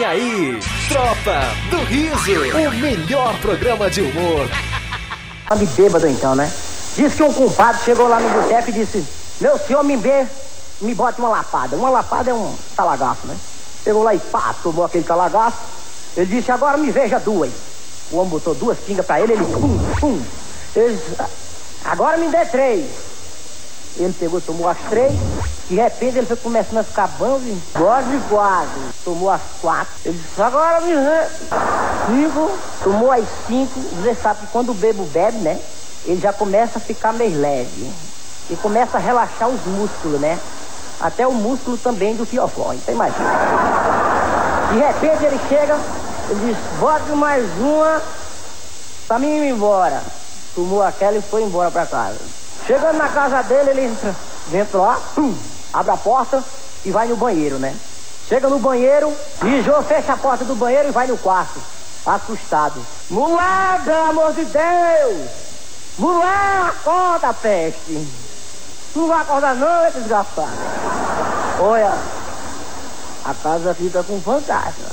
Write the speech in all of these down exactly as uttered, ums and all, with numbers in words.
Vem aí, Tropa do Riso, o melhor programa de humor. De bêbado então, né? Diz que um compadre chegou lá no boteco e disse: meu senhor, me vê, me bote uma lapada. Uma lapada é um talagaço, né? Chegou lá e pá, tomou aquele talagaço. Ele disse: agora me veja duas. O homem botou duas pingas pra ele, ele pum, pum. Ele disse: agora me dê três. Ele pegou, tomou as três. De repente ele foi começando a ficar bom, quase quase. Tomou as quatro. Ele disse: agora me vê cinco. Tomou as cinco. Você sabe que quando o bebo bebe, né? Ele já começa a ficar meio leve. E começa a relaxar os músculos, né? Até o músculo também do fiofó. Então imagina. De repente ele chega, ele diz: bote mais uma pra mim ir embora. Tomou aquela e foi embora pra casa. Chegando na casa dele, ele entra, entra lá, pum, abre a porta e vai no banheiro, né? Chega no banheiro, mijou, fecha a porta do banheiro e vai no quarto, assustado. Mulher, pelo amor de Deus! Mulher, acorda, peste! Não vai acordar não, é desgraçado. Olha, a casa fica com fantasma.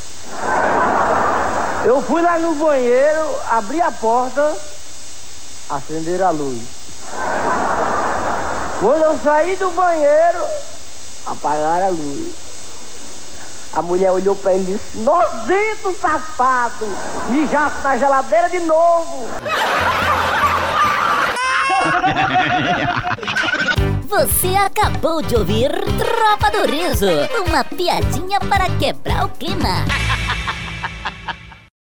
Eu fui lá no banheiro, abri a porta, acenderam a luz. Quando eu saí do banheiro, apagaram a luz. A mulher olhou pra ele e disse: nojento, safado! Mijasse na geladeira de novo! Você acabou de ouvir Tropa do Riso, uma piadinha para quebrar o clima.